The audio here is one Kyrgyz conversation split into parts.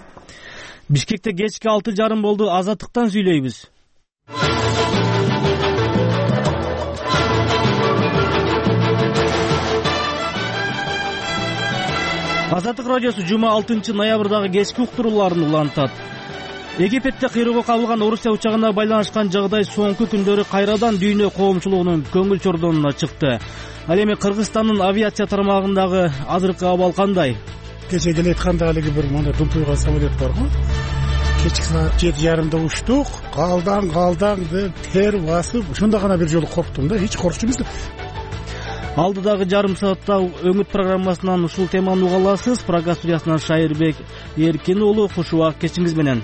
Бишкекте кечки 6:30 болду. Азаттыктан сүйлөйбүз. Азаттык радиосу жума 6 ноябрдагы кечки уктурууларын улантат. Египетте кыйроого кабылган Орусия учагына байланышкан жагдай соңку күндөрү кайрадан дүйнө коомчулугунун көңүл чордонуна чыкты. Ал эми Кыргызстандын авиация тармагындагы азыркы абал кандай? Кече келетканда алиги бир мына думпуйган самолет барго. Кечки саат 7:30 учтук. Калдаң деп тер басып, ошондо гана бир жолу корктум да, эч коркчу эмес. Алдыдагы жарым саатта өңүт программасынан ушул теманы уга аласыз. Прага студиясынан Шайырбек Эркин уулу, хуш убак кечиңиз менен.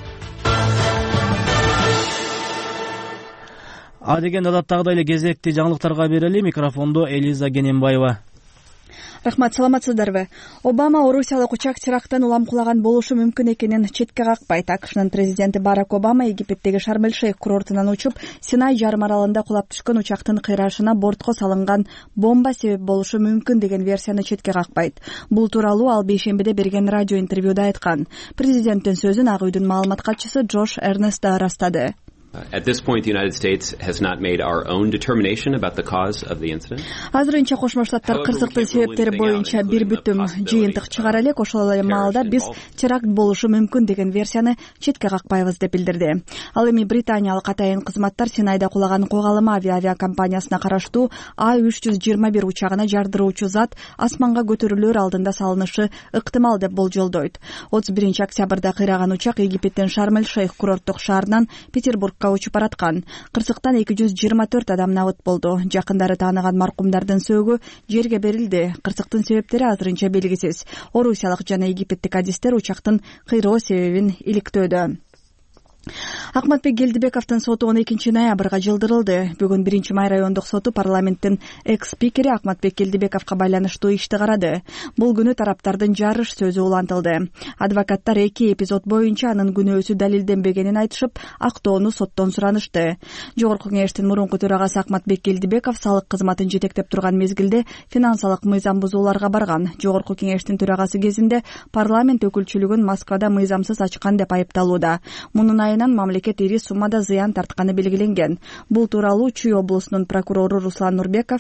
Адеген адаттагыдай эле кезекти жаңылыктарга берели. Микрофондо Элиза Генембаева. Рахмат, саламатсыздарбы? Обама орусиялык учак теракттан улам кулаган болушу мүмкүн экенин четке какпайт. АКШнын президенти Барак Обама Египеттеги Шарм-эль-Шейх курортунан учуп, Синай жарым аралында кулап түшкөн учактын кыйрашына бортко салынган бомба себеп болушу мүмкүн деген версияны четке какпайт. Бул тууралуу ал бейшембиде берген радио интервьюда айткан. Президенттин сөзүн Ак үйдүн маалымат катчысы Джош Эрнест да ырастады. At this point, the United States has not made our own determination about the cause of the incident. Азырынча Кошмо Штаттар кырсыктын себептери боюнча бир бүтүм жыйынтык чыгара элек. Ошол эле маалда биз теракт болушу мүмкүн деген версияны четке какпайбыз деп билдирди. Ал эми британиялык атайын кызматтар Синайда кулаган Когалым авиакомпаниясына караштуу А321 учагына жардыруучу зат асманга көтөрүлөр алдында салынышы ыктымал деп болжолдойт. 31 октябрда кыйраган учак Египеттин Шарм-эль-Шейх курорттук шаарынан Петербургка учуп бараткан. Кырсыктан 224 адам набыт болду. Жакындары тааныган маркумдардын сөөгү жерге берилди. Кырсыктын себептери азырынча белгисиз. Орусиялык жана египеттик адистер учактын кыйроо себебин иликтөөдө. Акматбек Келдибековдун соту 12 ноябрга жылдырылды. Бүгүн 1 май райондук соту парламенттин экс-спикери Акматбек Келдибековго байланыштуу ишти карады. Бул күнү тараптардын жарыш сөзү улантылды. Адвокаттар 2 эпизод боюнча анын күнөөсү далилденбегенин айтышып, актоону соттон суранышты. Жогорку кеңештин мурунку төрагасы Акматбек Келдибеков салык кызматын жетектеп турган мезгилде финансылык мыйзам бузууларга барган. Жогорку кеңештин төрагасы кезинде парламент өкүлчүлүгүн Москвада мыйзамсыз ачкан деп айыпталууда. Мунун мамлекет ири суммада зыян тартканы белгиленген. Бул тууралуу Чүй облусунун прокурору Руслан Нурбеков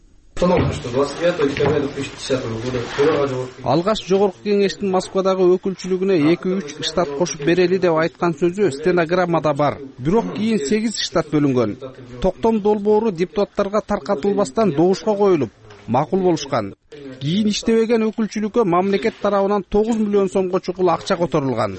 алгаш жогорку кеңештин Москвадагы өкүлчүлүгүнө 2-3 штат кошуп берели деп айткан сөзү стенограммада бар. Бирок кийин 8 штат бөлүнгөн. Токтом долбоору депутаттарга таркатылбастан добушка коюлуп, макул болушкан. Кийин иштебеген өкүлчүлүккө мамлекет тарабынан 9 миллион сомго чукул акча которулган.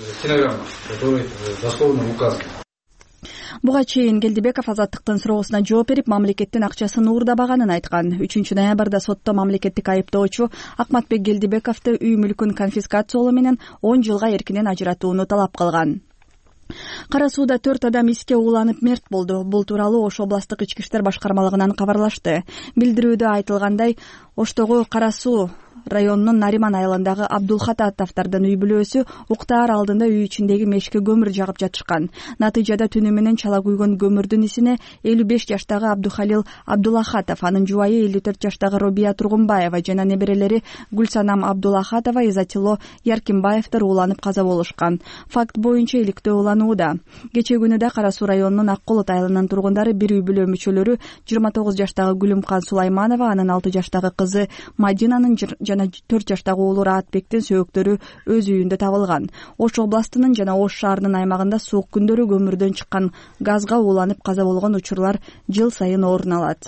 Буга чейин Келдибеков Азаттыктын суроосуна жооп берип, мамлекеттин акчасын уурдабаганын айткан. 3 ноябрда сотто мамлекеттик айыптоочу Акматбек Келдибековду үй мүлкүн конфискациялоо менен 10 жылга эркинен ажыратууну талап кылган. Кара сууда 4 адам иске ууланып мерт болду. Бул тууралуу Ош областтык ички иштер башкармалыгынан кабарлашты. Билдирүүдө айтылгандай, Оштогу Кара суу районунун Нариман айылындагы Абдулхататовдордун үй бүлөсү уктаар алдында үй ичиндеги мешке көмүр жагып жатышкан. Натыйжада түнү менен чала күйгөн көмүрдүн исине 55 жаштагы Абдухалил Абдулахатов, анын жубайы 54 жаштагы Робия Тургунбаева жана неберелери Гүлсанам Абдулахатова, Изатило Яркимбаевдер ууланып каза болушкан. Факт боюнча иликтөө уланууда. Кече күнү да Кара суу районунун Ак Колот айылынын тургундары бир үй бүлө мүчөлөрү 29 жаштагы Гүлүмкан Сулайманова, анын 6 жаштагы кызы Мадинанын жана 4 жаштагы уулу Раатбектин сөөктөрү өз үйүндө табылган. Ош областынын жана Ош шаарынын аймагында суук күндөрү көмүрдөн чыккан газга ууланып каза болгон учурлар жыл сайын орун алат.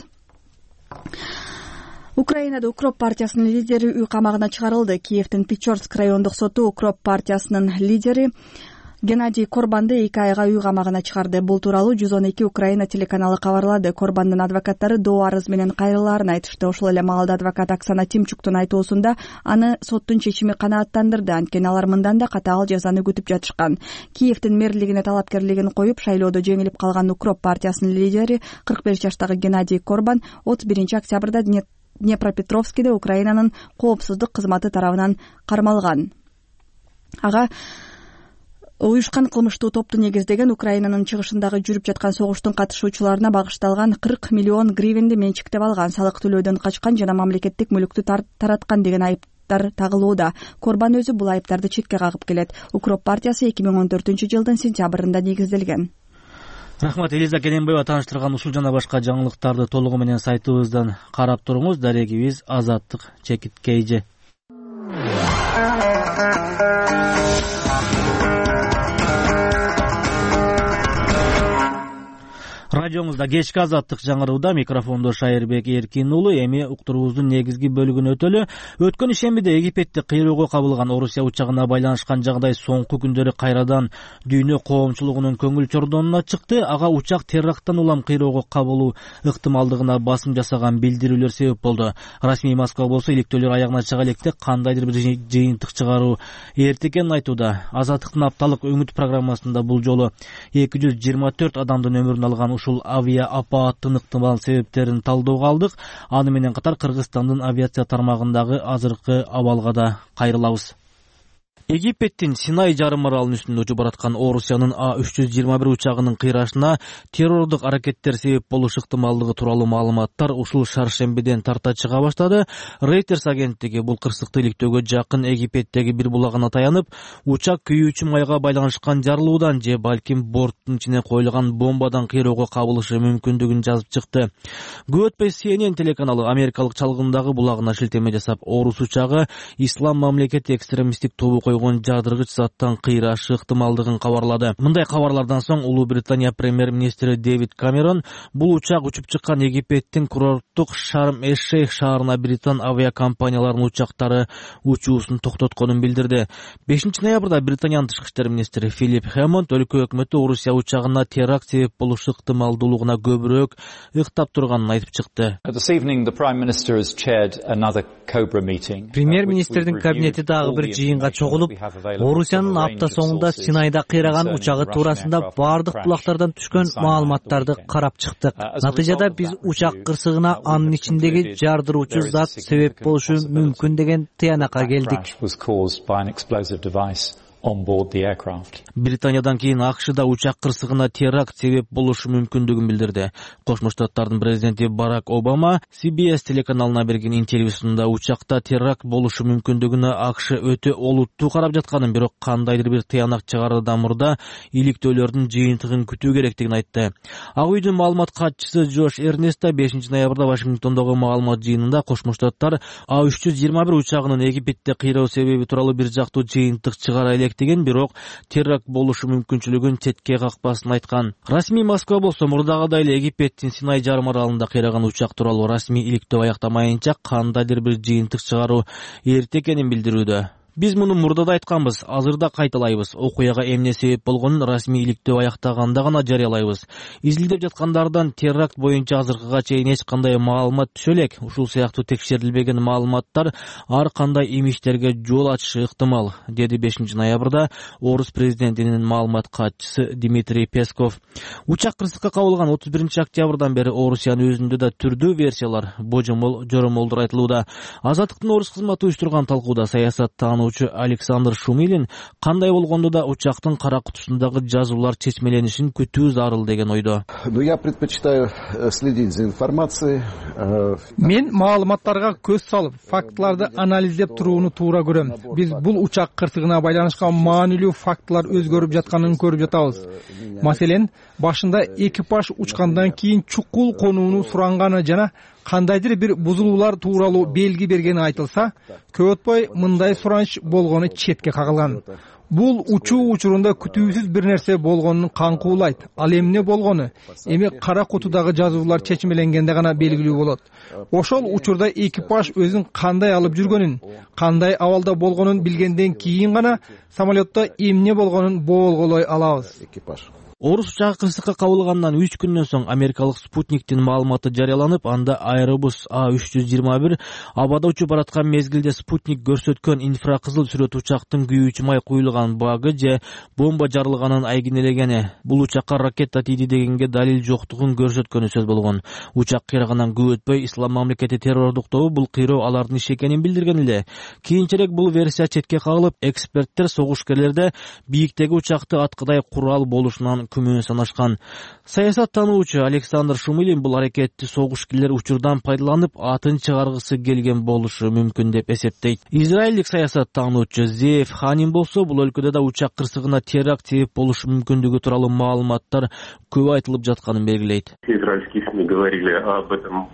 Украинада Укроп партиясынын лидери үй камагына чыгарылды. Киевдин Печорск райондук соту Укроп партиясынын лидери Геннадий Корбанды 2 айга үй камагына чыгарды. Бул тууралуу 112 Украина телеканалы кабарлады. Корбандын адвокаттары доо арыз менен кайрылаарын айтышты. Ошол эле маалда адвокат Оксана Тимчуктун айтуусунда аны соттун чечими канааттандырды. Анткени алар мындан да катаал жазаны күтүп жатышкан. Киевдин мэрлигине талапкерлигин коюп, шайлоодо жеңилип калган Укроп партиясынын лидери 45 жаштагы Геннадий Корбан 31 октябрда Днепропетровскиде Украинанын коопсуздук кызматы тарабынан кармалган. Ага уюшкан кылмыштуу топту негиздеген Украинанын чыгышындагы жүрүп жаткан согуштун катышуучуларына багышталган 40 миллион гривенди менчиктеп алган, салык төлөөдөн качкан жана мамлекеттик мүлктү тараткан деген айыптар тагылууда. Корбан өзү бул айыптарды четке кагып келет. Укроп партиясы 2014-жылдын сентябрында негизделген. Рахмат, Элиза Керенбаева тааныштырган ушул жана башка жаңылыктарды толугу менен сайтыбыздан карап туруңуз. Дарегибиз Азаттык Чекиткейже. Радиоңузда кечки Азаттык жаңырууда, микрофондо Шайырбек Эркин уулу. Эми уктуруубуздун негизги бөлүгүнө өтөлү. Өткөн ишембиде Египетти кыйроого кабылган Орусия учагына байланышкан жагдай соңку күндөрү кайрадан дүйнө коомчулугунун көңүл чордонуна чыкты. Ага учак теракттан улам кыйроого кабылуу ыктымалдыгына басым жасаган билдирүүлөр себеп болду. Расмий Москва болсо иликтөөлөр аягына чыга электе кандайдыр бир жыйынтык чыгаруу эрте экенин айтууда. Азаттыктын апталык үмүт программасында бул жолу 224 адамдын өмүрүн алган ушул авиа апааттын ыктымал себептерин талдоого алдык. Аны менен катар Кыргызстандын авиация тармагындагы азыркы абалга да кайрылабыз. Египеттин Синай жарым аралынын үстүндө учуп бараткан Орусиянын А321 учагынын кыйрашына террордук аракеттер себеп болуш ыктымалдыгы тууралуу маалыматтар ушул шаршембиден тарта чыга баштады. Reuters агенттиги бул кырсыктуу иликтөөгө жакын Египеттеги бир булагына таянып, учак күйүүчү майга байланышкан жарылуудан же балким борттун ичине коюлган бомбадан кыйроого кабылышы мүмкүндүгүн жазып чыкты. Көп өтпөй CNN телеканалы америкалык чалгындагы булагына шилтеме жасап, Орус учагы Ислам мамлекети экстремисттик тобу жадыргыч заттан кыйрашы ыктымалдыгын кабарлады. Мындай кабарлардан соң Улуу Британия премьер-министри Дэвид Камерон бул учак учуп чыккан Египеттин курорттук Шарм-эш-Шейх шаарына Британ авиакомпанияларынын учактары учуусун токтотконун билдирди. 5-ноябрда Британиянын тышкы иштер министри Филипп Хэммонд өлкө өкмөтү Орусия учагына теракт себеп болушу ыктымалдуулугуна көбүрөөк ыктап турганын айтып чыкты. Премьер-министрдин кабинети дагы бир жыйынга чогулуп, Орусиянын апта соңунда Синайда кыйраган учагы туурасында бардык булактардан түшкөн маалыматтарды карап чыктык. Натыйжада биз учак кырсыгына анын ичиндеги жардыруучу зат себеп болушу мүмкүн деген тыянакка келдик. Британиядан кийин АКШда учак кырсыгына теракт себеп болушу мүмкүндүгүн билдирди. Кошмо Штаттардын президенти Барак Обама CBS телеканалына берген интервьюсунда учакта теракт болушу мүмкүндүгүнө АКШ өтө олуттуу карап жатканын, бирок кандайдыр бир тыянак чыгаруудан мурда иликтөөлөрдүн жыйынтыгын күтүү керектигин айтты. Ак үйдүн маалымат катчысы Джош Эрнест 5-ноябрда Вашингтондогу маалымат жыйынында Кошмо Штаттар А321 учагынын Египетте кыйроо себеби тууралуу бир жактуу жыйынтык чыгара деген, бирок теракт болушу мүмкүнчүлүгүн четке какпасын айткан. Расмий Москва болсо мурдагыдай эле Египеттин Синай жарым аралында кыйраган учак тууралуу расмий иликтөө аяктамайынча кандайдыр бир жыйынтык чыгаруу эрте экенин билдирүүдө. Биз муну мурда да айтканбыз, азырда кайталайбыз. Окуяга эмне себеп болгонун расмий иликтөө аяктаганда гана жарыялайбыз. Изилдеп жаткандардан теракт боюнча азыркыга чейин эч кандай маалымат түшө элек. Ушул сыяктуу текшерилбеген маалыматтар ар кандай имичтерге жол ачышы ыктымал, деди 5-ноябрда Орус президентинин маалымат катчысы Дмитрий Песков. Учак кырсыкка кабылган 31-октябрдан бери Орусиянын өзүндө да түрдүү версиялар, жоромолдор айтылууда. Азаттыктын Орус кызматы уюштурган талкууда саясаттануучу Александр Шумилин кандай болгондо да учактын кара кутусундагы жазуулар чечмеленишин күтүү зарыл деген ойдо. Мен маалыматтарга көз салып, фактыларды анализдеп турууну туура көрөм. Биз бул учак кырсыгына байланышкан маанилүү фактылар өзгөрүп жатканын көрүп жатабыз. Маселен, башында экипаж учкандан кийин чукул конууну суранганы жана кандайдыр бир бузулуулар тууралуу белги бергени айтылса, көп өтпөй мындай сураныч болгону четке кагылган. Бул учуу учурунда күтүүсүз бир нерсе болгонун каңкуулайт. Ал эмне болгону эми кара кутудагы жазуулар чечмеленгенде гана белгилүү болот. Ошол учурда экипаж өзүн кандай алып жүргөнүн, кандай абалда болгонун билгенден кийин гана самолетто эмне болгонун болголой алабыз. Орус учагы кырсыкка кабылгандан 3 күндөн соң америкалык Спутниктин маалыматы жарыяланып, анда Airbus A321 абада учуп бараткан мезгилде Спутник көрсөткөн инфракызыл сүрөт учактын күйүүчү май куюлган багы же бомба жарылганын айгинелегени. Бул учакка ракета тийди дегенге далил жоктугун көрсөткөнү сөз болгон. Учак кыйрагандан көп өтпөй Ислам мамлекети террордук тобу бул кыйроо алардын иши экенин билдирген эле. Кийинчерээк бул версия четке кагылып, эксперттер согушкерлерде бийиктеги учакты аткыдай курал болушунан күмөнү санашкан. Саясаттануучу Александр Шумилин бул аракетти согушкерлер учурдан пайдаланып атын чыгаргысы келген болушу мүмкүн деп эсептейт. Израилдик саясаттануучу Зеев Ханин болсо бул өлкөдө да учак кырсыгына теракт себеп болушу мүмкүндүгү тууралуу маалыматтар көп айтылып жатканын белгилейт. Израильские СМИ говорили об этом.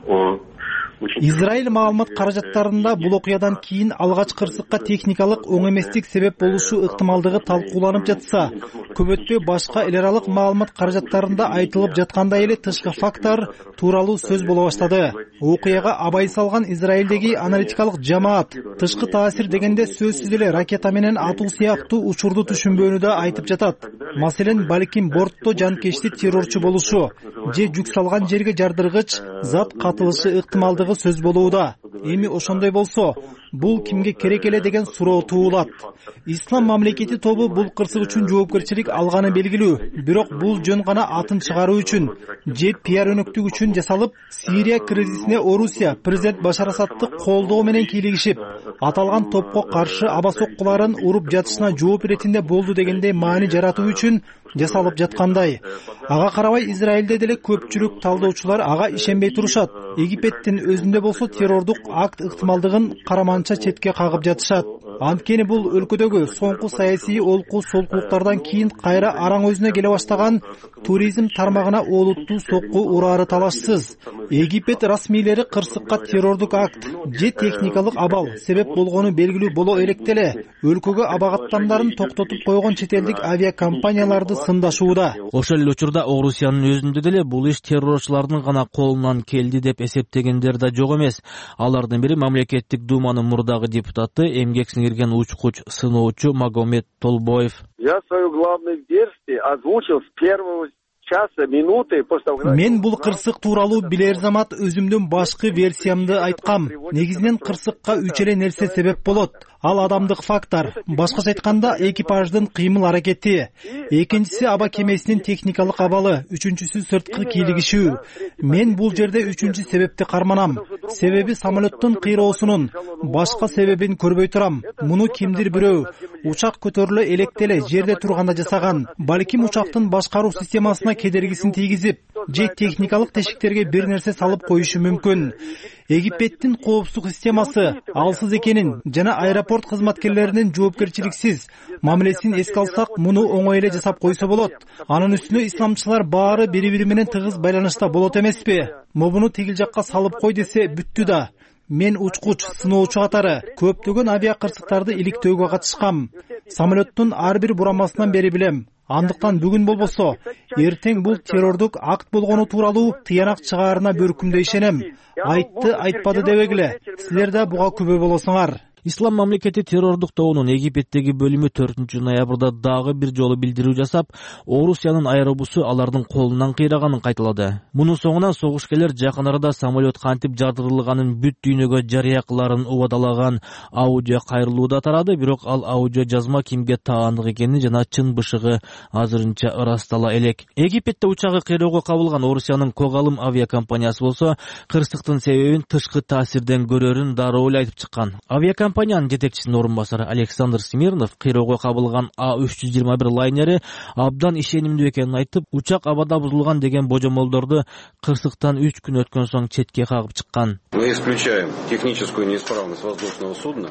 Израиль маалымат каражаттарында бул окуядан кийин алгач кырсыкка техникалык оң эместик себеп болушу ыктымалдыгы талкууланып жатса, көп өтпөй башка эл аралык маалымат каражаттарында айтылып жаткандай эле тышкы фактор тууралуу сөз боло баштады. Окуяга абай салган Израилдеги аналитикалык жамаат тышкы таасир дегенде сөзсүз эле ракета менен атуу сыяктуу учурду түшүнбөөнү да айтып жатат. Маселен, балким бортто жанкечти террорчу болушу же жүк салган жерге жардыргыч зат катылышы ыктымалдыгы сөз болууда. Эми ошондой болсо, бул кимге керек эле деген суроо туулат. Ислам мамлекети тобу бул кырсык үчүн жоопкерчилик алганы белгилүү. Бирок бул жөн гана атын чыгаруу үчүн же пиар өнөктүк үчүн жасалып, Сирия кризисине Орусия президент Башар Асадты колдоо менен кийлигишип, аталган топко каршы аба соккуларын уруп жатышына жооп иретинде болду дегендей маани жаратуу үчүн жасалып жаткандай. Ага карабай Израилде деле көпчүлүк талдоочулар ага ишенбей турушат. Египеттин өзүндө болсо террордук акт ыктымалдыгын караманча четке кагып жатышат. Анткени бул өлкөдөгү соңку саясий олку-солкулуктардан кийин кайра араң өзүнө келе баштаган туризм тармагына олуттуу сокку урары талашсыз. Египет расмийлери кырсыкка террордук акт же техникалык абал себеп болгону белгилүү боло элекделе өлкөгө абагаттамдарын токтотуп койгон чет элдик авиакомпанияларды сындашууда. Ошол эле учурда Орусиянын өзүндө деле бул иш террорчулардын гана колунан келди деп эсептегендер да жок эмес. Алардын бири мамлекеттик думанын мурдагы депутаты, эмгек сиңирген учкуч сыноочу Магомед Толбоев. Я свою главную версию озвучил с первого часа, минуты после того. Мен бул кырсык тууралуу билер замат өзүмдүн башкы версиямды айткам. Негизинен кырсыкка үч эле нерсе себеп болот. Ал адамдык фактор, башкача айтканда экипаждын кыймыл аракети, экинчиси аба кемесинин техникалык абалы, үчүнчүсү сырткы кийлигишүү. Мен бул жерде үчүнчү себепти карманам. Себеби самолеттун кыйроосунун башка себебин көрбөй турам. Муну кимдир бирөө учак көтөрүлө электеле жерде турганда жасаган. Балким учактын башкаруу системасына кедергисин тийгизип, же техникалык тешиктерге бир нерсе салып коюшу мүмкүн. Египеттин коопсуздук системасы алсыз экенин жана аэропорт кызматкерлеринин жоопкерчиликсиз мамилесин эске алсак, муну оңой эле жасап койсо болот. Анын үстүнө исламчылар баары бири-бири менен тыгыз байланышта болот эмеспи? Мобуну тигил жакка салып кой десе бүттү да. Мен учкуч, сыноочу катары көптөгөн авиа кырсыктарды иликтөөгө катышкам. Самолеттун ар бир бурамасынан бери билем. Андыктан бүгүн болбосо, эртең бул террордук акт болгону тууралуу тыянак чыгаарына бөркүмдөй ишенем. Айтты, айтпады дебегиле. Силер да буга күбө болосуңар. Ислам мамлекети террордук тобунун Египеттеги бөлүмү 4 ноябрда дагы бир жолу билдирүү жасап, Орусиянын аэробусу алардын колунан кыйраганын кайталады. Мунун соңунан согушкерлер жакын арада самолет кантип жардырылганын бүт дүйнөгө жарыя кыларын убадалаган аудио кайрылууда тарады, бирок ал аудио жазма кимге таандык экени жана чын бышыгы азырынча ырастала элек. Египетте учагы кыйроого кабылган Орусиянын Когалым авиакомпаниясы болсо, кырсыктын себебин тышкы таасирден көрөрүн дароо эле айтып чыккан. Компаниянын жетекчисинин орун басары Александр Смирнов кыйроого кабылган А321 лайнери абдан ишенимдүү экенин айтып, учак абада бузулган деген божомолдорду кырсыктан 3 күн өткөн соң четке кагып чыккан. Мы исключаем техническую неисправность воздушного судна.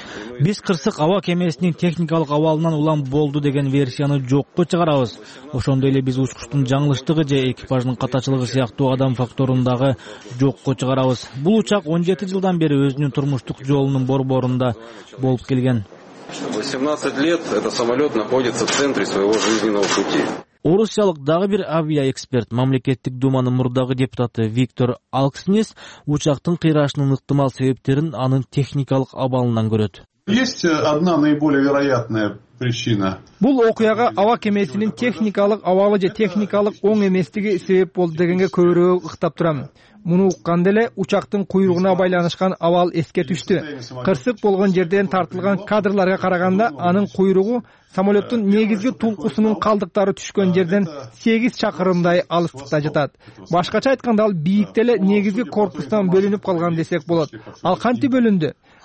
Биз кырсык аба кемесинин техникалык абалынан улам болду деген версияны жокко чыгарабыз. Ошондой эле биз учкучтун жаңылыштыгы же экипаждын катачылыгы сыяктуу адам факторун дагы жокко чыгарабыз. Бул учак 17 жылдан бери өзүнүн турмуштук жолунун борборунда болуп келген. 18 лет этот самолет находится в центре своего жизненного пути. Орусиялык дагы бир авиаэксперт, мамлекеттик думанын мурдагы депутаты Виктор Алкснис учактын кыйрашынын ыктымал себептерин анын техникалык абалынан көрөт. Есть одна наиболее вероятная причина. Бул окуяга аба кемесинин техникалык абалы же техникалык оң эместиги себеп болду дегенге көбүрөөк ыктап турам. Муну укканда эле учактын куйругуна байланышкан абал эске түштү. Кырсык болгон жерден тартылган кадрларга караганда анын куйругу самолеттун негизги тулкусунун калдыктары түшкөн жерден 8 чакырымдай алыстыкта жатат. Башкача айтканда ал бийикте эле негизги корпустан бөлүнүп калган десек болот. Ал кантип бөлүндү?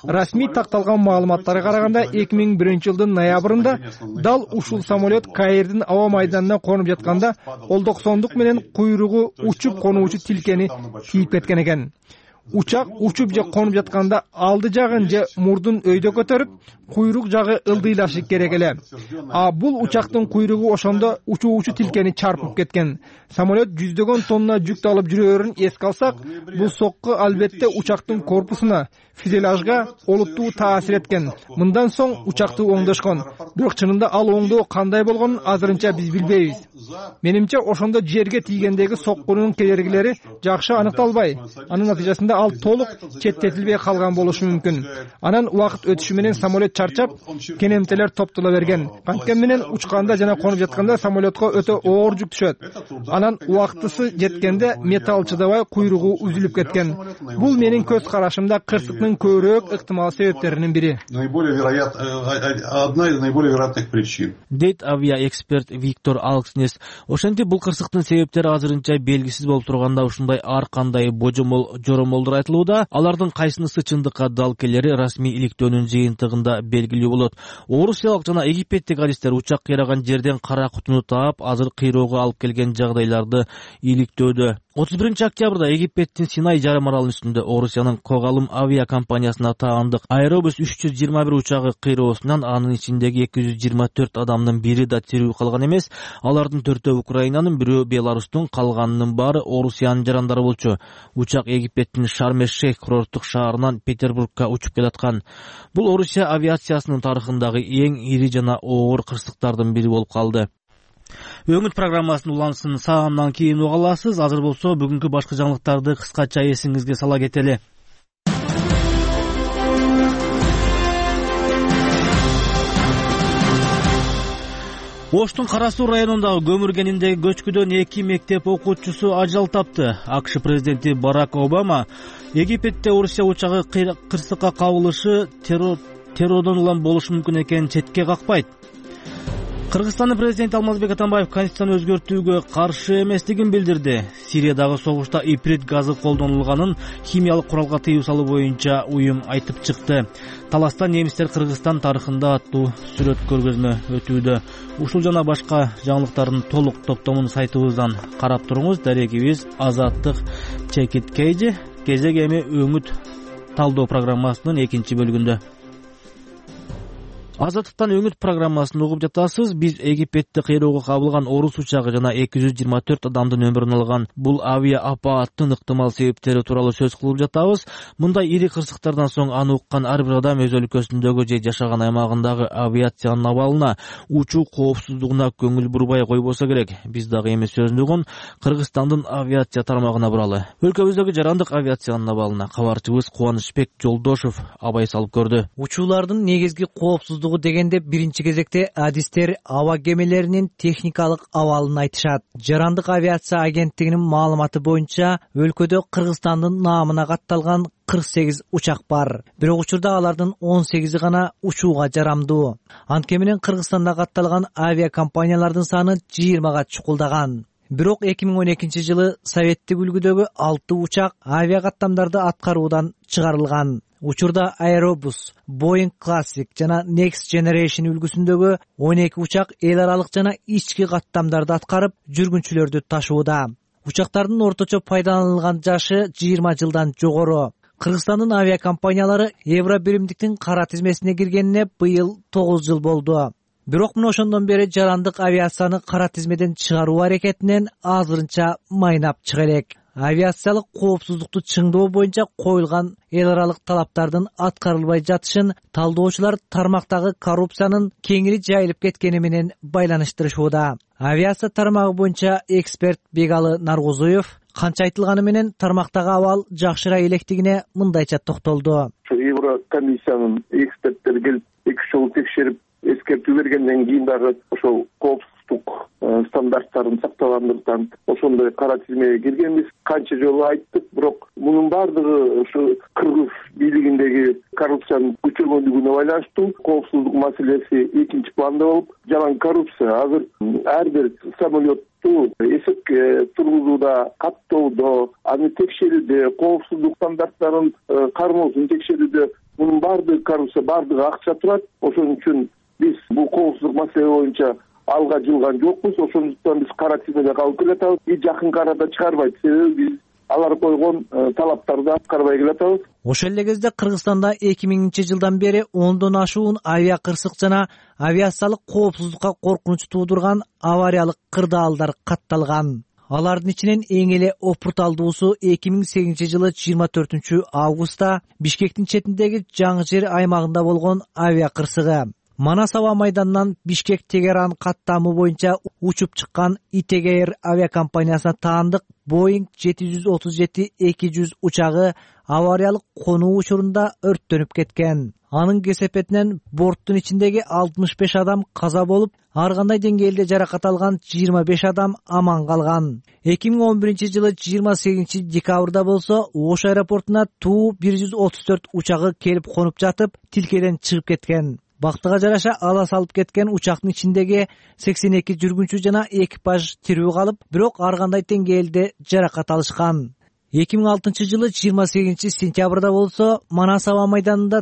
Расмий такталган маалыматтарга караганда 2001-жылдын ноябрында дал ушул самолет Каирдин аба майданына конуп жатканда олдоксондук менен куйругу учуп конуучу тилкени тийип кеткен экен. Учак учуп же конуп жатканда алды жагын же мурдун өйдө көтөрүп, куйрук жагы ылдыйлашы керек эле. Бул учактын куйругу ошондо учуучу тилкени чарпып кеткен. Самолет жүздөгөн тонна жүктү алып жүрөөрүн эске алсак, бул сокку албетте учактын корпусуна, фюзеляжга олуттуу таасир эткен. Мындан соң учакты оңдошкон. Бирок чынында ал оңдоо кандай болгонун азырынча биз билбейбиз. Менимче ошондо жерге тийгендеги соккунун кедергилери жакшы аныкталбай, анын натыйжасында ал толук четтетилбей калган болушу мүмкүн. Анан убакыт өтүшү менен самолет чарчап, кенемтелер топтоло берген. Канткени менен учканда жана конуп жатканда самолетко өтө оор жүк түшөт. Анан убактысы жеткенде металл чыдабай куйругу үзүлүп кеткен. Бул менин көз карашымда кырсыктын көбүрөөк ыктымал себептеринин бири. Одна из наиболее вероятных причин. Дейт авиаэксперт Виктор Алкснес. Ошентип бул кырсыктын себептери азырынча белгисиз болуп турганда ушундай ар кандай жоромолдор айтылууда. Алардын кайсынысы чындыкка дал келери расмий иликтөөнүн жыйынтыгында белгилүү болот. Орусиялык жана египеттик адистер учак кыйраган жерден кара кутуну таап, азыр кыйроого алып келген жагдайларды иликтөөдө. 31-октябрда Египеттин Синай жарым аралынын үстүндө Орусиянын Когалым авиакомпаниясына таандык Аэробус 321 учагы кыйроосунан анын ичиндеги 224 адамдын бири да тирүү калган эмес. Алардын 4-өө Украинанын, 1-өө Беларустун, калганынын баары Орусиянын жарандары болчу. Учак Египеттин Шарм-эш-Шейх курорттук шаарынан Петербургка учуп келаткан. Бул Орусия авиациясынын тарыхындагы эң ири жана оор кырсыктардын бири болуп калды. Өңүт программасынын уланысын саамдан кийин уга аласыз. Азыр болсо бүгүнкү башкы жаңылыктарды кыскача эсиңизге сала кетели. Оштун Кара Суу районундагы көмүр кениндеги көчкүдөн 2 мектеп окуучусу ажал тапты. АКШ президенти Барак Обама Египетте Орусия учагы кырсыкка кабылышы террордон улам болушу мүмкүн экенин четке какпайт. Кыргызстандын президенти Алмазбек Атамбаев конституцияны өзгөртүүгө каршы эместигин билдирди. Сириядагы согушта иприт газы колдонулганын химиялык куралга тыюу салуу боюнча уюм айтып чыкты. Таласта немистер Кыргызстан тарыхында аттуу сүрөт көргөзмө өтүүдө. Ушул жана башка жаңылыктардын толук топтомун сайтыбыздан карап туруңуз. Дарегибиз Азаттык Чекиткейди. Кезек эми өңүт талдоо программасынын 2 бөлүгүндө. Азаттыктан өңүт программасын угуп жатасыз. Биз Египетте кыйроого кабылган орус учагы жана 224 адамдын өмүрүн алган бул авиа апааттын ыктымал себептери тууралуу сөз кылып жатабыз. Мындай ири кырсыктардан соң аны уккан ар бир адам өз өлкөсүндөгү же жашаган аймагындагы авиациянын абалына, учуу коопсуздугуна көңүл бурбай койбосо керек. Биз дагы эми сөздү угун Кыргызстандын авиация тармагына буралы. Өлкөбүздөгү жарандык авиациянын абалына кабарчыбыз Кубанычбек Жолдошов абай салып көрдү. Учуулардын негизги коопсуздугу дегенде биринчи кезекте адистер аба кемелеринин техникалык абалын айтышат. Жарандык авиация агенттигинин маалыматы боюнча өлкөдө Кыргызстандын наамына катталган 48 учак бар. Бирок учурда алардын 18 гана учууга жарамдуу. Анткени менен Кыргызстанда катталган авиакомпаниялардын саны 20га чукулдаган. Бирок 2012-жылы советтик үлгүдөгү 6 учак авиа каттамдарды аткаруудан чыгарылган. Учурда Аэробус, Boeing Classic жана Next Generation үлгүсүндөгү 12 учак эл аралык жана ички каттамдарды аткарып, жүргүнчүлөрдү ташууда. Учактардын орточо пайдаланылган жашы 20 жылдан жогору. Кыргызстандын авиакомпаниялары Евро биримдиктин кара тизмесине киргенине быйыл 9 жыл болду. Бирок мына ошондон бери жарандык авиацияны кара тизмеден чыгаруу аракетинен азырынча майнап чыга элек. Авиациялык коопсуздукту чыңдоо боюнча коюлган эл аралык талаптардын аткарылбай жатышын талдоочулар тармактагы коррупциянын кеңири жайылып кеткени менен байланыштырышууда. Авиация тармагы боюнча эксперт Бегалы Наргузуев канча айтылганы менен тармактагы абал жакшыра электигине мындайча токтолду. Еврокомиссиянын эксперттери келип 2 жолу текшерип эскертүү бергенден кийин дагы ошол коопсуздук стандарттарын сактагандыктан ошондой кара тизмеге киргенбиз. Канча жолу айттык, бирок мунун баардыгы ушу кыргыз бийлигиндеги коррупциянын күчөгөндүгүнө байланыштуу. Коопсуздук маселеси экинчи планда болуп, жалаң коррупция азыр ар бир самолетту эсепке тургузууда, каттоодо, аны текшерүүдө, коопсуздук стандарттарын кармоосун текшерүүдө Мунун баардыгы коррупция, баардыгы акча турат. Ошон үчүн биз бул коопсуздук маселе боюнча алга жылган жокпуз. Ошондуктан биз кара тизмеде калып келатабыз. Жакын арада чыгарбайт, себеби биз алар койгон талаптарды аткарбай келатабыз. Ошол эле кезде Кыргызстанда 2000-жылдан бери 10дон ашуун авиа кырсык жана авиациялык коопсуздукка коркунуч туудурган авариялык кырдаалдар катталган. Алардын ичинен эң эле опурталдуусу 2008-жылы 24-августта Бишкектин четиндеги жаңы жер аймагында болгон авиа кырсыгы. Манас аба майданынан Бишкек-Тегеран каттамы боюнча учуп чыккан ITG Air авиакомпаниясына таандык Boeing 737-200 учагы авариялык конуу учурунда өрттөнүп кеткен. Анын кесепетинен борттун ичиндеги 65 адам каза болуп, ар кандай деңгээлде жаракат алган 25 адам аман калган. 2011-жылы 28-декабрда болсо Ош аэропортуна Ту-134 учагы келип конуп жатып, тилкеден чыгып кеткен. Бактыга жараша ала салып кеткен учактын ичиндеги 82 жүргүнчү жана экипаж тирүү калып, бирок ар кандай деңгээлде жаракат алышкан. 2006-жылы 28-сентябрда болсо Манас аба майданында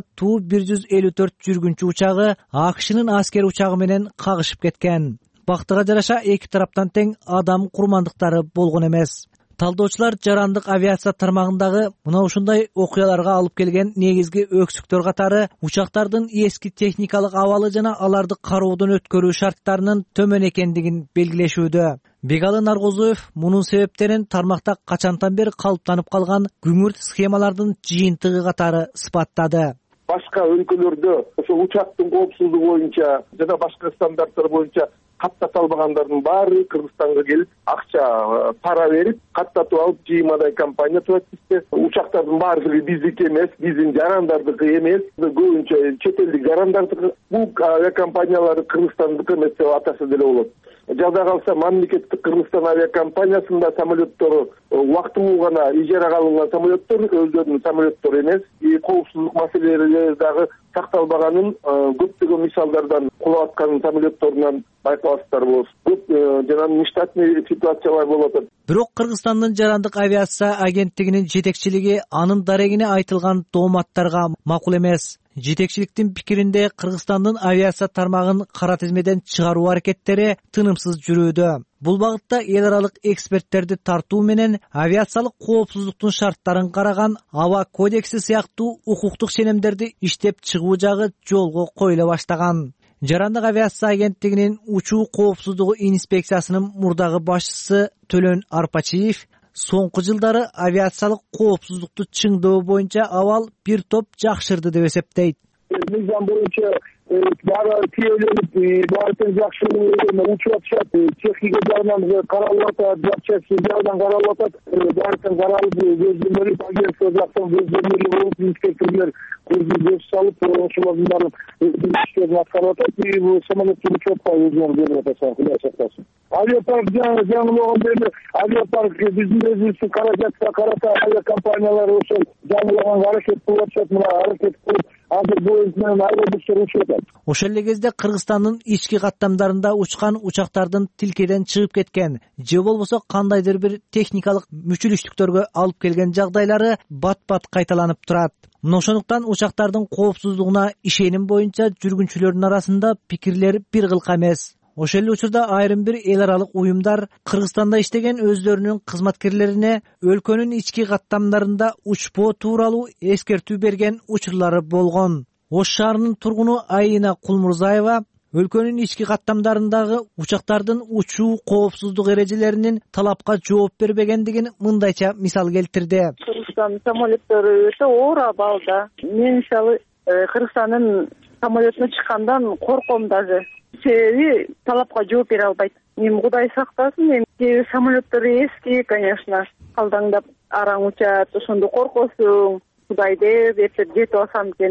Ту-154 жүргүнчү учагы АКШнын аскер учагы менен кагышып кеткен. Бактыга жараша эки тараптан тең адам курмандыктары болгон эмес. Талдоочулар жарандык авиация тармагындагы мына ушундай окуяларга алып келген негизги өксүктөр катары учактардын эски техникалык абалы жана аларды кароодон өткөрүү шарттарынын төмөн экендигин белгилешүүдө. Бегалы Наргозуев мунун себептерин тармакта качантан бери калыптанып калган күңүрт схемалардын жыйынтыгы катары сыпаттады. Башка өлкөлөрдө ошол учактын коопсуздугу боюнча жана башка стандарттар боюнча каттаталбагандардын баары Кыргызстанга келип, акча пара берип, каттатып алып жыймадай компания турат бизде. Учактардын баардыгы биздики эмес, биздин жарандардыкы эмес, көбүнчө чет элдик жарандардыкы. Бул авиакомпаниялар Кыргызстандыкы эмес деп атаса деле болот. Жада калса мамлекеттик Кыргызстан авиакомпаниясында самолеттору убактылуу гана ижарага алынган самолеттор, өздөрүнүн самолеттору эмес. Коопсуздук маселелери дагы сакталбаганын көптөгөн мисалдардан кулап аткан самолетторунан байкаласыздар болот. Көп жана нештатный ситуациялар болуп атат. Бирок Кыргызстандын жарандык авиация агенттигинин жетекчилиги анын дарегине айтылган тооматтарга макул эмес. Жетекчиликтин пикиринде Кыргызстандын авиация тармагын кара тизмеден чыгаруу аракеттери тынымсыз жүрүүдө. Бул багытта эл аралык эксперттерди тартуу менен авиациялык коопсуздуктун шарттарын караган аба кодекси сыяктуу укуктук ченемдерди иштеп чыгуу жагы жолго коюла баштаган. Жарандык авиация агенттигинин учуу коопсуздугу инспекциясынын мурдагы башчысы Төлөн Арпачиев соңку жылдары авиациялык коопсуздукту чыңдоо боюнча абал бир топ жакшырды деп эсептейт. Мыйзам боюнча баары тиеленип, баары жакшы учуп атышат, техника жагынан каралып атат, жакчасы жагынан каралып атат, баарын каралып, көздөмөлүп, агентство жактан көздөмөлүп болуп, инспекторлор көз салып, ошолордун баарын иштерин аткарып атат. Бул самолеттин учетко өзүнө берип атат, Кудай сактасын. Авиапарк жаңыланган бери, авиапарк биздин өзүбүздүн каражатка карата авиакомпаниялар ошол жаңылаганга аракет кылып атышат, мына аракет кылып, азыр Боинг менен автобустар учуп атат. Ошол эле кезде Кыргызстандын ички каттамдарында учкан учактардын тилкеден чыгып кеткен же болбосо кандайдыр бир техникалык мүчүлүштүктөргө алып келген жагдайлары бат-бат кайталанып турат. Мына ошондуктан учактардын коопсуздугуна ишеним боюнча жүргүнчүлөрдүн арасында пикирлер бир кылка эмес. Ошол эле учурда айрым бир эл аралык уюмдар Кыргызстанда иштеген өздөрүнүн кызматкерлерине өлкөнүн ички каттамдарында учпоо тууралуу эскертүү берген учурлары болгон. Ош шаарынын тургуну Айына Кулмурзаева өлкөнүн ички каттамдарындагы учактардын учуу коопсуздук эрежелеринин талапка жооп бербегендигин мындайча мисал келтирди. Кыргызстан самолеттору өтө оор абалда. Мен мисалы Кыргызстандын самолетине чыккандан корком даже. Себеби талапка жооп бере албайт. Эми Кудай сактасын, эми самолеттор эски, конечно, калдаңдап араң учат, ошондо коркосуң, Кудай деп, эртең жетип алсам экен деп.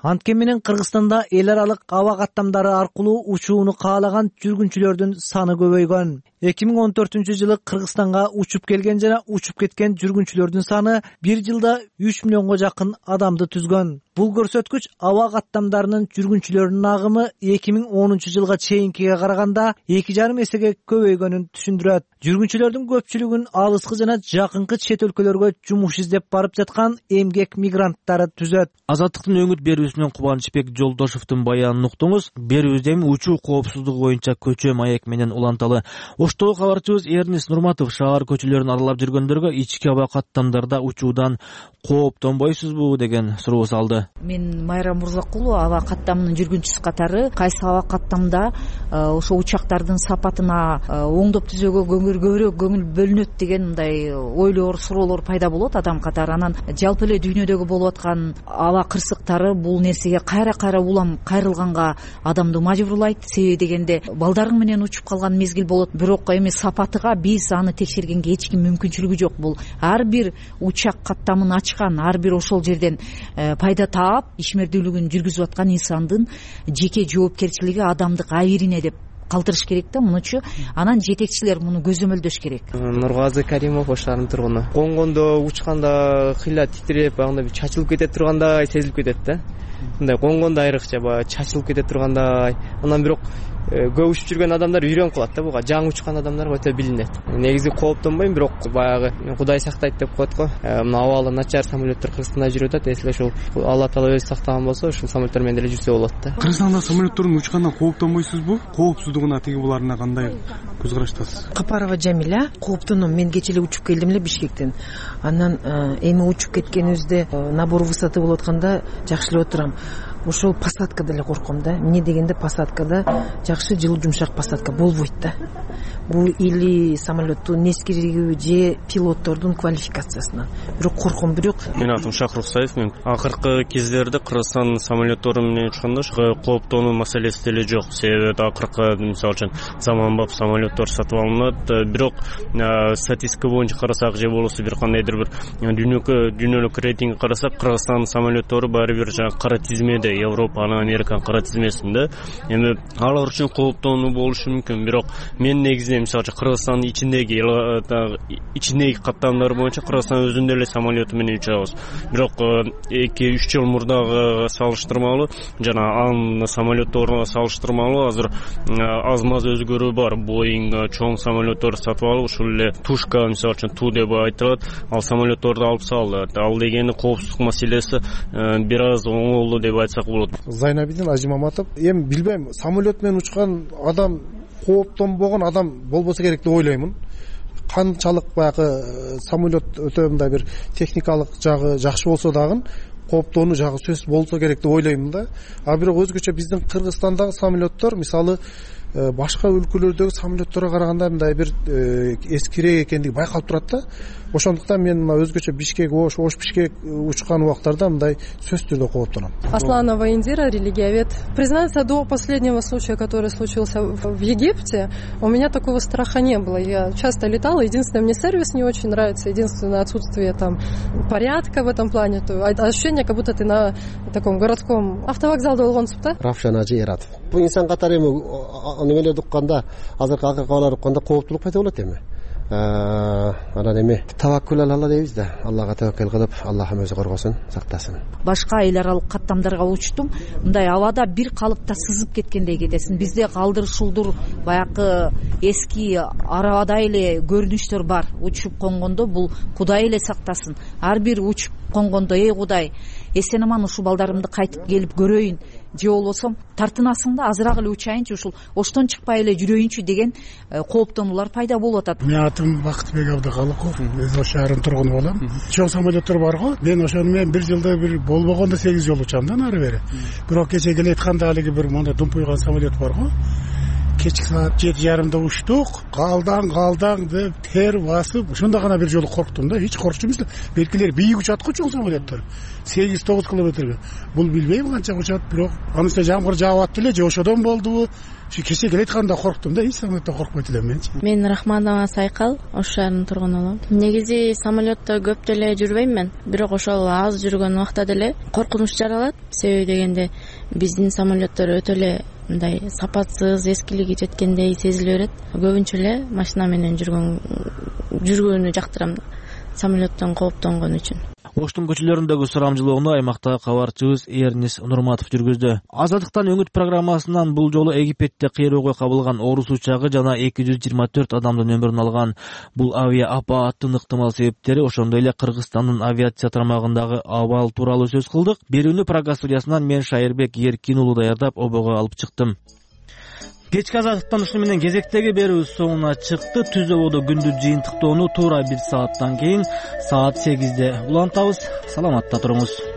Анткени менен Кыргызстанда эл аралык аба каттамдары аркылуу учууну каалаган жүргүнчүлөрдүн саны көбөйгөн. 2014-жылы Кыргызстанга учуп келген жана учуп кеткен жүргүнчүлөрдүн саны бир жылда 3 миллионго жакын адамды түзгөн. Бул көрсөткүч аба каттамдарынын жүргүнчүлөрүнүн агымы 2010-жылга чейинкиге караганда 2,5 эсеге көбөйгөнүн түшүндүрөт. Жүргүнчүлөрдүн көпчүлүгүн алыскы жана жакынкы чет өлкөлөргө жумуш издеп барып жаткан эмгек мигранттары түзөт. Азаттыктын өңүт берүүсүнөн Кубанычбек Жолдошовдун баянын уктуңуз. Берүүбүздө эми учуу коопсуздугу боюнча көчө маек менен уланталы. Оштогу кабарчыбыз Эрнис Нурматов шаар көчөлөрүн аралап жүргөндөргө ички аба каттамдарда учуудан кооптонбойсузбу деген суроо салды. Мен Майра Мурзакулова аба каттамынын жүргүнчүсү катары кайсы аба каттамда ошо учактардын сапатына оңдоп түзөөгө көбүрөөк көңүл бөлүнөт деген мындай ойлор, суроолор пайда болот адам катары. Анан жалпы эле дүйнөдөгү болуп аткан аба кырсыктары бул нерсеге кайра улам кайрылганга адамды мажбурлайт. Себеби дегенде балдарың менен учуп калган мезгил болот, бирок эми сапатыга биз аны текшергенге эч ким мүмкүнчүлүгү жок. Бул ар бир учак каттамын ачкан, ар бир ошол жерден пайда таап ишмердүүлүгүн жүргүзүп аткан инсандын жеке жоопкерчилиги адамдык абийирине деп калтырыш керек да. Мунучу анан жетекчилер муну көзөмөлдөш керек. Нургазы Каримов Ош шаарынын тургуну. Коңгондо учканда кыйла титиреп, андай бир чачылып кетет тургандай сезилип кетет да. Мындай коңгондо айрыкча баягы чачылып кетет тургандай. Анан бирок көп учуп жүргөн адамдар үйрөнүп калат да, буга жаңы учкан адамдарга өтө билинет. Негизи кооптонбойм, бирок баягы Кудай сактайт деп коет го. Мына абалы начар самолеттер Кыргызстанда жүрүп атат. Эсиле ошол Алла Таала өзү сактаган болсо, ушул самолеттер менен деле жүрсө болот да. Кыргызстанда самолеттердин учкандан кооптонбойсузбу? Коопсуздугуна тиги буларына кандай көз караштасыз? Капарова Жамиля. Кооптоном. Мен кече эле учуп келдим эле Бишкектен. Анан эми учуп кеткенибизде набор высоты болуп атканда жакшы эле отурам. Ошол посадка деле корком да. Эмне дегенде посадкада жакшы жылуу жумшак посадка болбойт да. Бул или самолеттун нескиригиби же пилоттордун квалификациясынан. Бирок корком. Бирок менин атым Шахрух Саев. Мен акыркы кездерде Кыргызстан самолеттори менен учканда кооптонуу маселеси деле жок. Себеби акыркы мисалы үчүн заманбап самолеттор сатып алынат. Бирок статистика боюнча карасак же болбосо бир кандайдыр бир дүйнөлүк рейтингге карасак, Кыргызстан самолеттору баары бир кара тизмеде, Европанын, Американын кара тизмесинде. Эми алар үчүн кооптонуу болушу мүмкүн. Бирок мен негизи мисалы үчүн Кыргызстандын ичиндеги каттамдар боюнча Кыргызстан өзүнүн эле самолети менен учабыз. Бирок 2-3 жыл мурдагы салыштырмалуу жана анын самолетторуна салыштырмалуу азыр аз-маз өзгөрүү бар. Боинг чоң самолетторду сатып алып, ушул эле Тушка мисалы үчүн Ту деп айтылат, ал самолетторду алып салды. Ал дегени коопсуздук маселеси бир аз оңолду деп айтсак болот. Зайнабидин Ажимаматов. Эми билбейм, самолет менен учкан адам кооптонбогон адам болбосо керек деп ойлоймун. Канчалык баягы самолет өтө мындай бир техникалык жагы жакшы болсо дагы кооптонуу жагы сөзсүз болсо керек деп ойлоймун да. А бирок өзгөчө биздин Кыргызстандагы самолеттор мисалы башка өлкөлөрдөгү самолетторго караганда мындай бир эскирээк экендиги байкалып турат да. Ошондуктан мен мына өзгөчө Бишкек, Ош Бишкек учкан убактарда мындай сөзсүз түрдө кооптоном. Асланова Индира, религиовед. Признаться, до последнего случая, который случился в Египте, у меня такого страха не было. Я часто летала, единственное, мне сервис не очень нравится, единственное отсутствие там порядка в этом плане, то ощущение, как будто ты на таком городском автовокзалда болгонсуң да. Равшан Ажиратов. Бул инсан катары эми немелерди укканда, азыркы акыркалар укканда кооптулук пайда болот эми. Анан эми таваккул алла дейбиз да. Аллага таваккул кылып, Аллахым өзү коргосун, сактасын. Башка эл аралык каттамдарга учтум. Мындай абада бир калыпта сызып кеткендей кетесиң. Бизде калдыр шулдур баягы эски арабадай эле көрүнүштөр бар. Учуп конгондо бул Кудай эле сактасын. Ар бир учуп конгондо эй Кудай, эсен аман ушул балдарымды кайтып келип көрөйүн же болбосо тартынасың да азыраак эле учайынчы, ушул Оштон чыкпай эле жүрөйүнчү деген кооптонуулар пайда болуп атат. Менин атым Бакытбек Абдыкалыков, мен Ош шаарынын тургуну болом. Чоң самолеттер бар го. Мен ошону менен бир жылда бир болбогондо 8 жолу учам да нары бери. Бирок кече келе айтканда алиги бир мындай думпуйган самолет бар го. кечки саат 7:30 учтук, калдаң деп тер басып, ошондо гана бир жолу корктум да. Эч коркчу эмес. Белгилер бийик учат го, чоң самолеттер. 8-9 километрге. Бул билбейм канча учат, бирок анысы жамгыр жаап атты эле же ошодон болдубу? Кече келатканда корктум да, эч самолеттен коркпойт элем менчи. Мен Рахманова Сайкал, Ош шаарынын тургуну болом. Негизи самолетто көп деле жүрбөйм мен, бирок ошол аз жүргөн убакта деле коркунуч жаралат. Себеби дегенде биздин самолеттер өтө эле мындай сапатсыз, эскилиги жеткендей сезиле берет. Көбүнчө эле машина менен жүргөнү жактырам, самолеттон кооптонгон үчүн. Оштун көчөлөрүндөгү сурамжылоону аймактагы кабарчыбыз Эрнис Нурматов жүргүздү. Азаттыктан өңүт программасынан бул жолу Египетте кыйроого кабылган орус учагы жана 224 адамдын өмүрүн алган. Бул авиа апааттын ыктымал себептери, ошондой эле Кыргызстандын авиация тармагындагы абал тууралуу сөз кылдык. Берүүнү Прага студиясынан мен Шайырбек Еркин уулу даярдап, обого алып чыктым. Кечки азаттыктан ушуну менен кезектеги берүү соңуна чыкты. Түз ободо күндүз жыйынтыктоону туура 1 сааттан кийин саат 8-де улантабыз. Саламатта туруңуз.